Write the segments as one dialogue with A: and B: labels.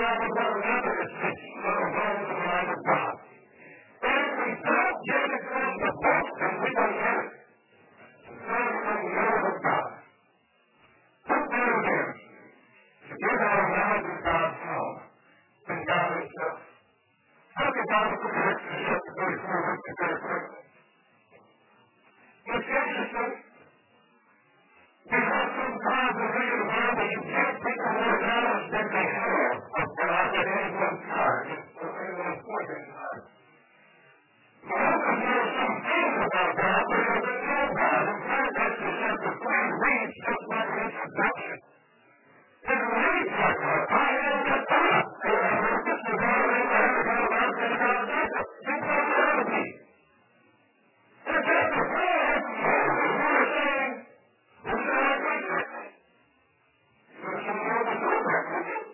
A: love of one another is speaking of the love of the mind of God. And if we don't get it from the book, then we don't get it. It's not from the love of God. Put that again. To give our lives in God's home, and God himself. How can God protect the chapter 34 verse 33? It's interesting. We have some times when we read the Bible, you give people more knowledge than they have of God at any one time, or any one point in time. You often hear some things about God, but it doesn't know God. In fact, Exodus chapter 3 reads just like an introduction. It reads like that. I am the God. This is God of Abraham, the God of Isaac, the God of Jacob. You can't know me. In chapter 4, we're saying, who shall I preach with? You should know the Lord that with you.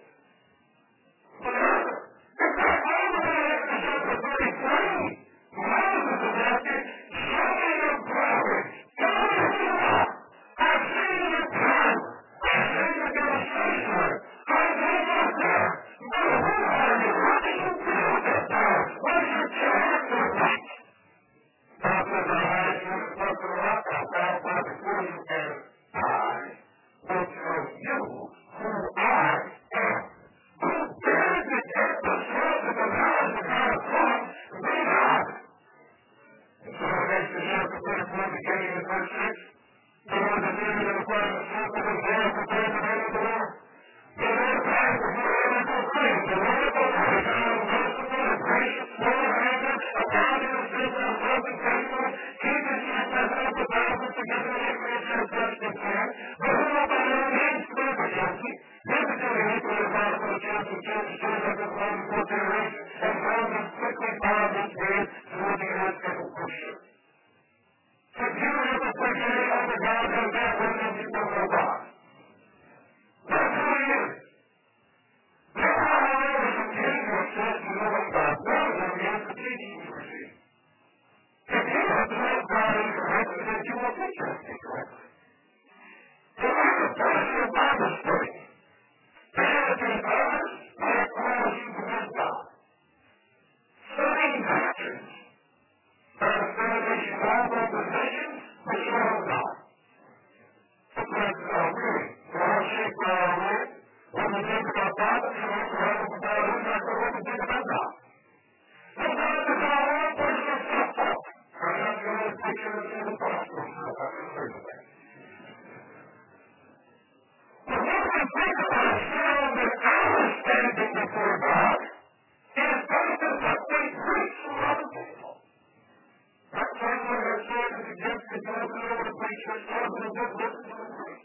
A: In fact, all the way up to chapter 33, Moses is asking, show me your glory. Tell me who you are. I've seen your power. I've seen your demonstration. I know you're there. But who are you? What do you do with that power? What is your character like? God says, I have you in front of the rock. I'll bow down before you, and I will tell you who I am. Who dares to take the source of the knowledge of God from me, God? And so in Exodus chapter 34, beginning in verse 6, the Lord is leading in the front of the circle of the Lord, preparing the way of the Lord. The Lord passes the Lord is all things. The Lord is all things. God is merciful and gracious, slow to anger, abounding in faithfulness, loving faithfulness, keeping steadfast love the thousands, forgiving iniquity and transgression and sin. But who will by no means never guilty, never doing evil is not for the chance of judge, doing up his love before generation, and founding quickly bound his ways toward the earth and worship. So if you ever think any other God than that, then you don't know God. That's who he is. That's how I know that you gain yourself to knowing God better than the answer teaching you receive. If you have to know God incorrectly, then you will teach us incorrectly. So I would finish your Bible study. Parenting others, I cause you to miss God. Studying doctrines. Understanding all those positions, which are God. Sometimes really, we're all shaped by our way. When we think about God, we have to have about who not to what we think about God. Sometimes it's our own personal self-talk. I have the old picture of the gospel. I've heard of that. But when we think about ourselves and our standing before God, it is based on what we preach to other people. That's why when our church is against the God we over to preach our songs and just listen to them preach.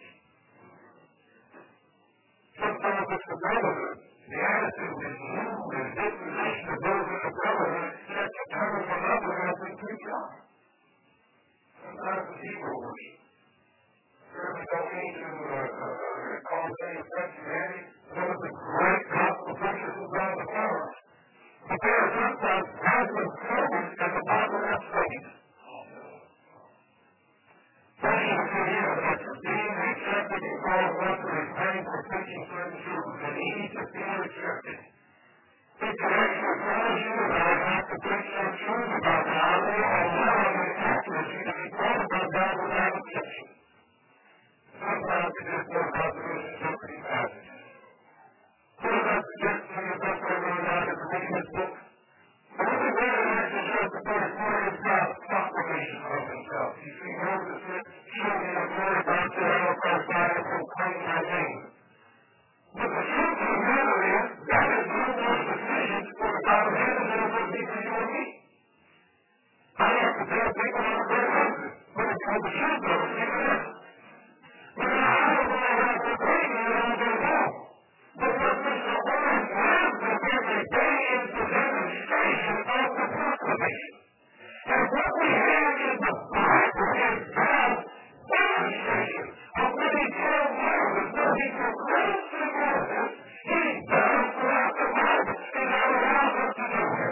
A: Sometimes it's the brotherhood, the attitude and mood and disposition of those in the brotherhood that determines what other as we preach on. Sometimes it's ego worship. Certainly don't need to call any offense to any. One of the great gospel preachers who's on the phone. But there are sometimes passive servants in the Bible have faith. Precious to him that being accepted in God's love for his pain for preaching certain truths, and easy to feel accepted. He corrects your fellowship about how to preach some truth about God, or allowing the accuracy to be taught about God without exception. Sometimes it just knows how to listen to these passages. What does that suggest to you best way to learn how to read this book? The only way to Exodus chapter 34 is God's proclamation of himself. You see, Moses said, show me your glory, God said, I will pass by and proclaim my name. But the truth of the matter is, that is no more sufficient for the God of heaven than it would be for you and me. I have to tell people I'm a great husband, but it's for the truth of it, even this. But I don't know how to proclaim it all day long. But what Mr. Warren lives with every day is the demonstration of the proclamation. And what we have in the Bible is God's demonstration of what he told Moses, what he proclaims to Moses, he does throughout the Bible, and that allows us to know him.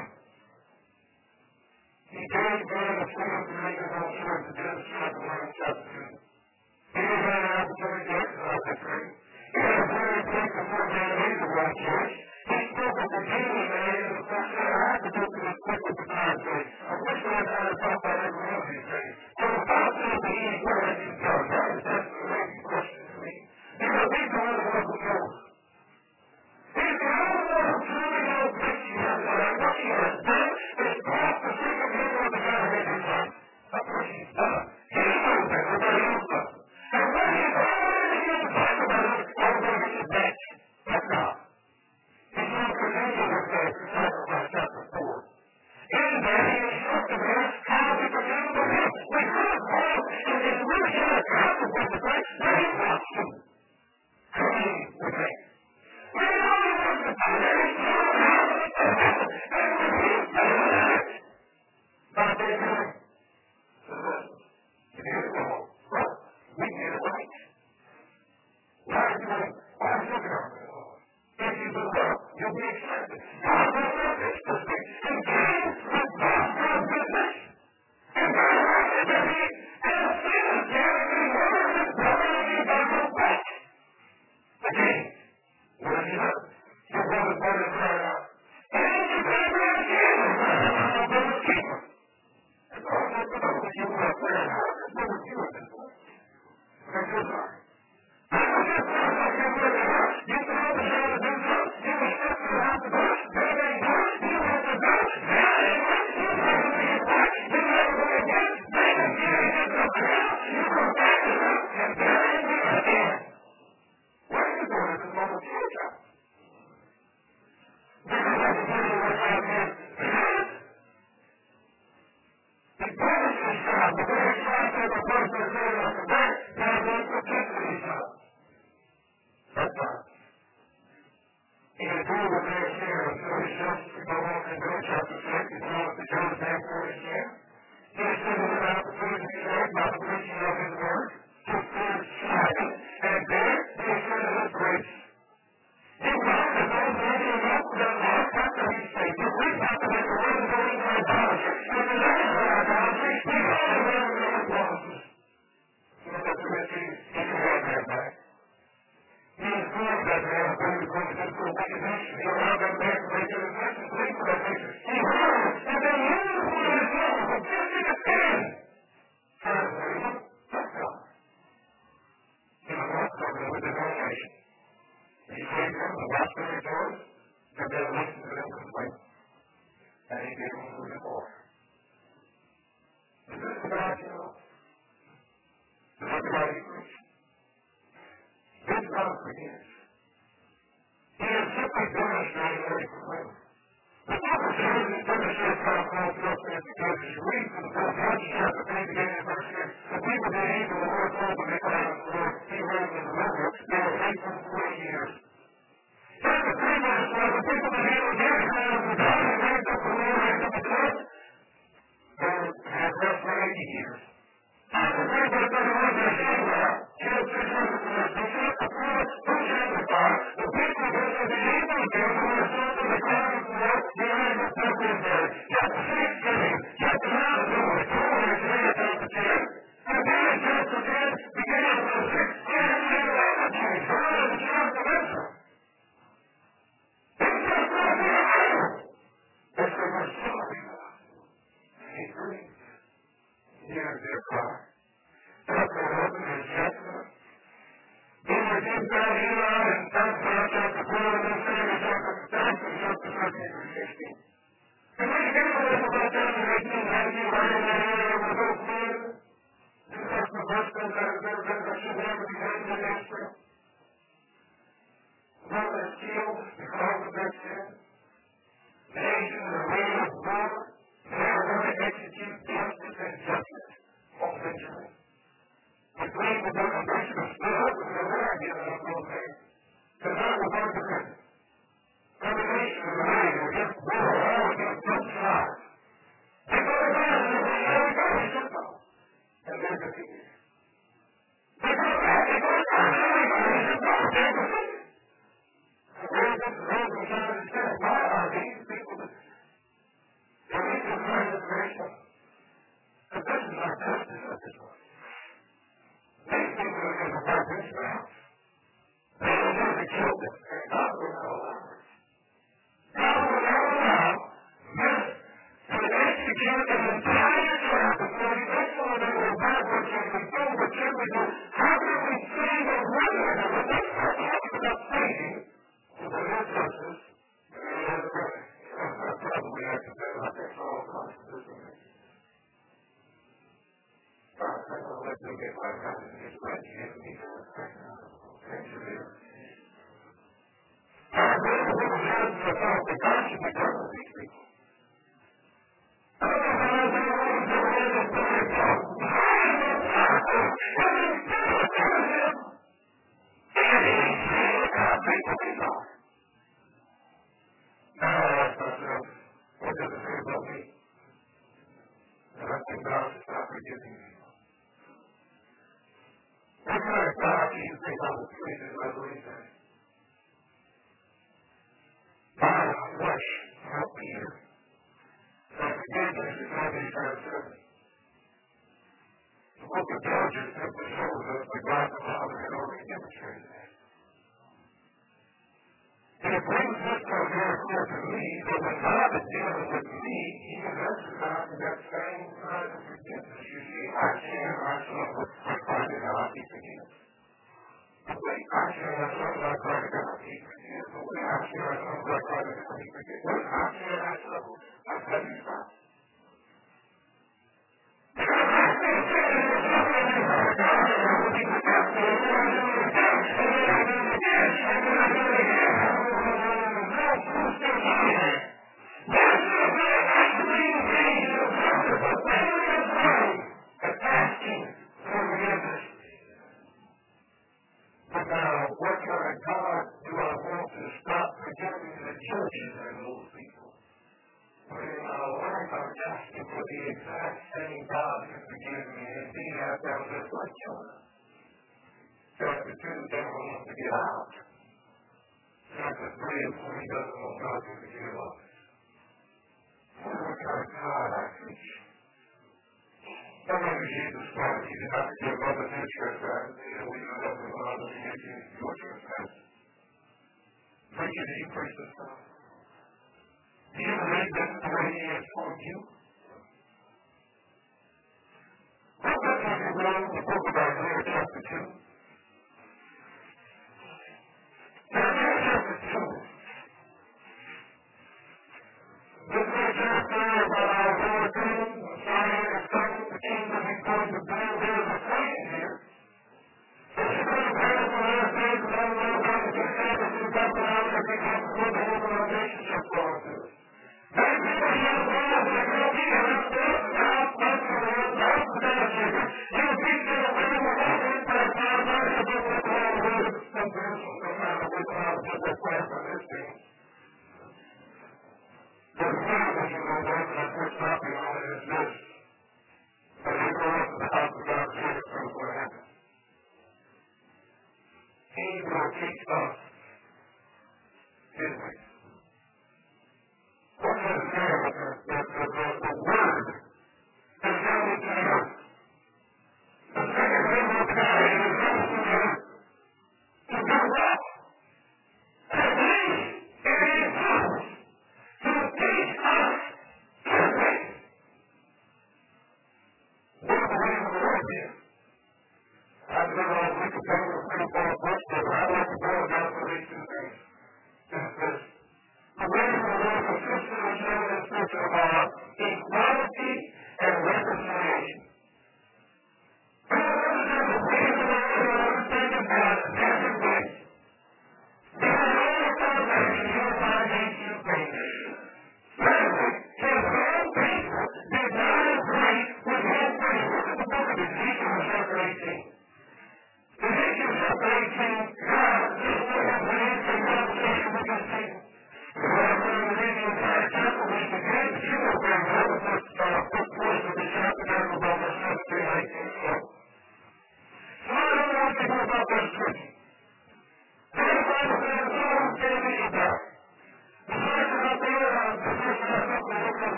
A: He gave man a chance to make his own choice to demonstrate the Lord's substitute. He had an opportunity to exercise that faith. He had a very place before man made the right choice. He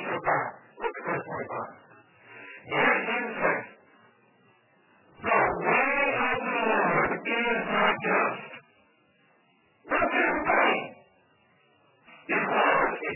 A: shall die. Look at verse 25. Yet you say, the way of the Lord is not just. Look at the way. Equality.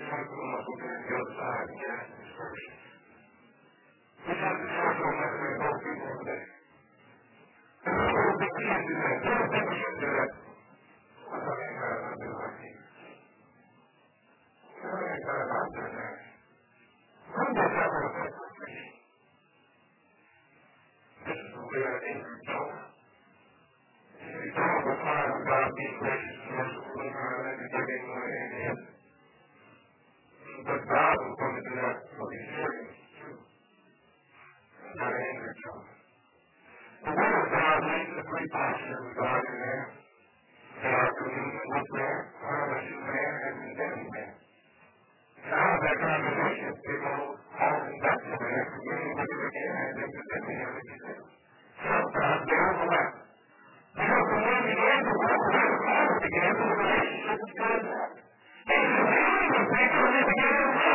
A: trying to put them up on the other side and get this person. We have to show them that we both people over there. And that's what we can't do that. Don't think we should do that. I'm talking about doing like this. I'm talking about doing that. Who does that with a paper fish? This is the way I think you don't. You don't require God being gracious and merciful and kind and forgiving and him. But God is going to do that for the experience too. Not angry God. The Word of God leads the three postures of God in there. They are communion with man, fellowship with man, and condemning man. And out of that conversation, they go often back to man, communion with him again, and then condemning him again. Sometimes they overlap. Because when we begin to work with the Father again, the relationship is good. And the communion with people, they begin to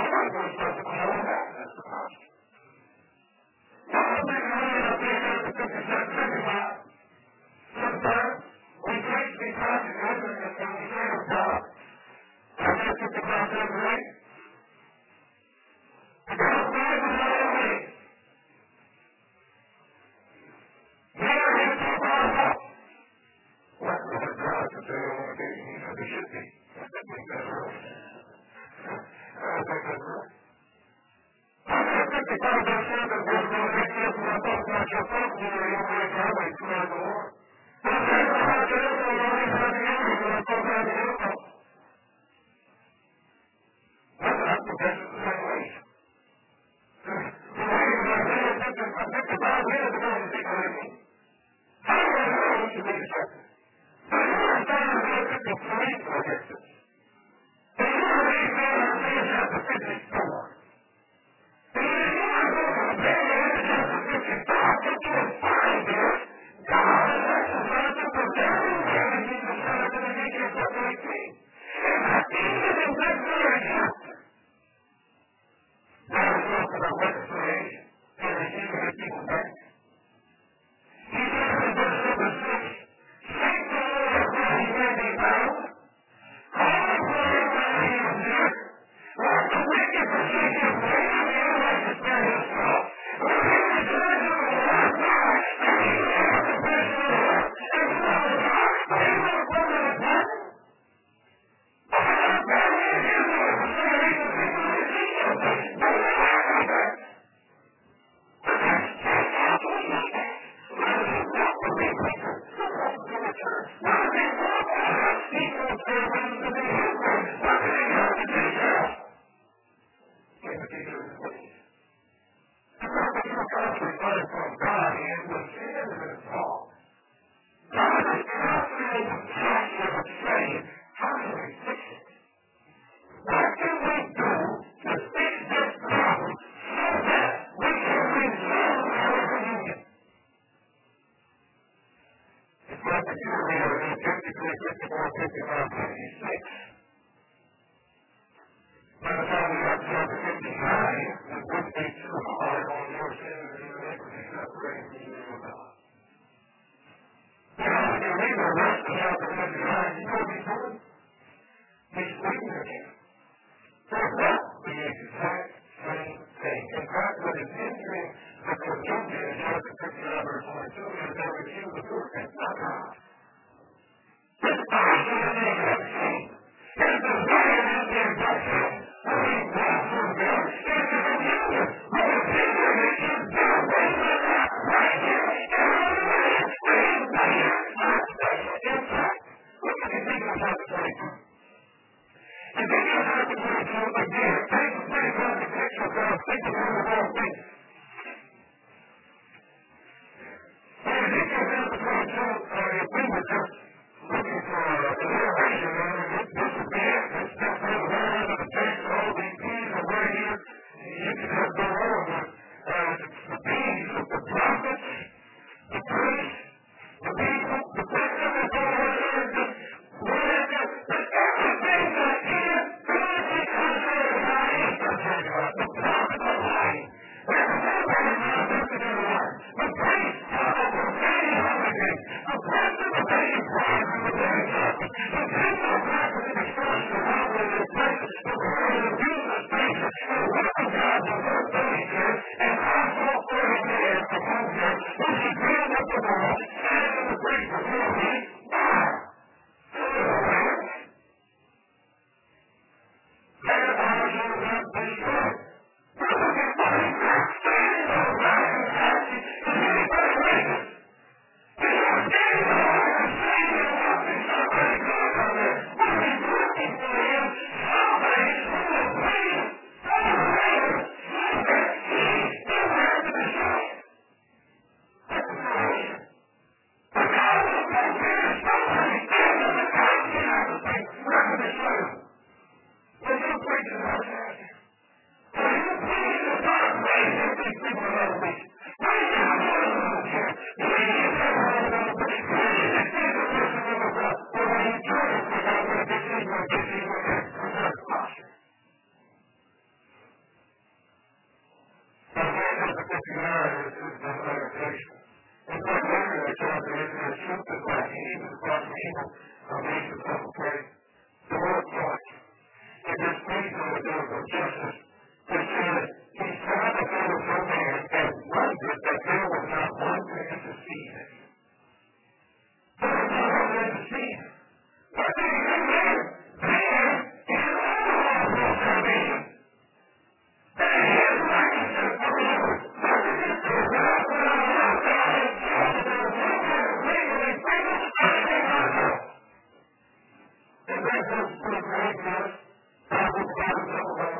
A: people are making themselves pray. The Lord watched. And this reason that there was a justice that said, he saw that there was no man and wondered that there was not one man to see him. There was no one man to see him. What did he do there? Man is all for salvation. And his righteousness for the Lord. What did he do? God put on our God and saw that there was no man legally famous as they are now. And that goes to the great God. God will find himself alone.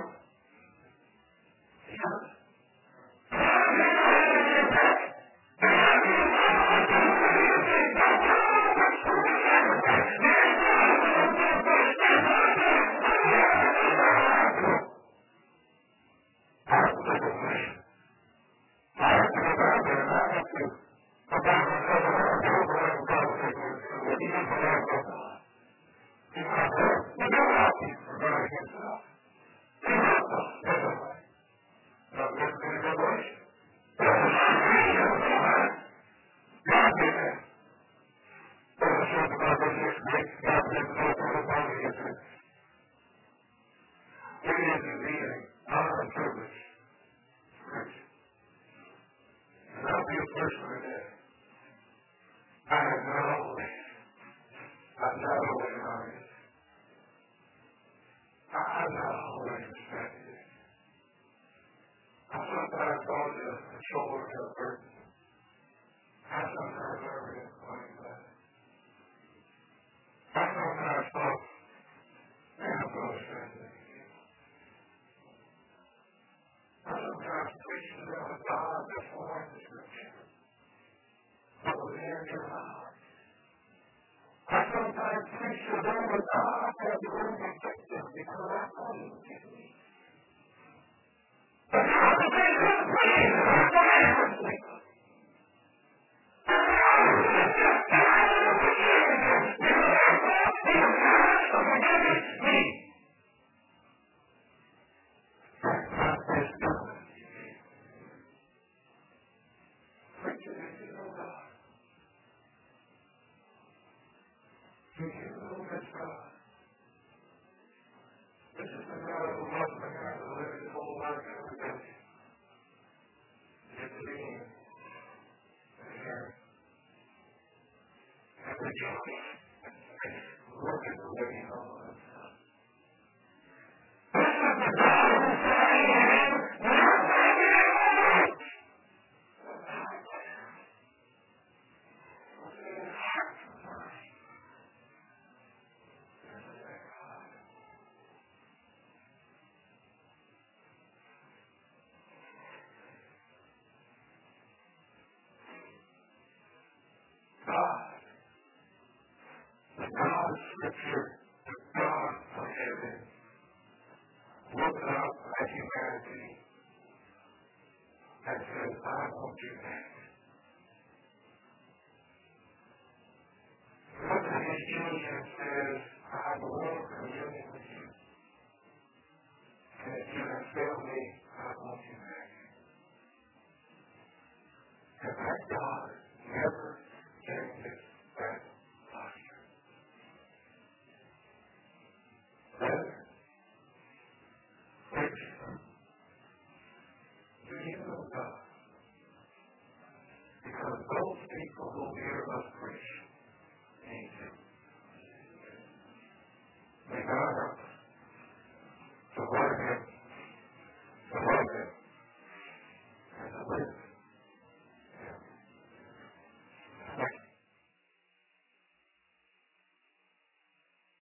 A: Yes.
B: And says, I won't do that.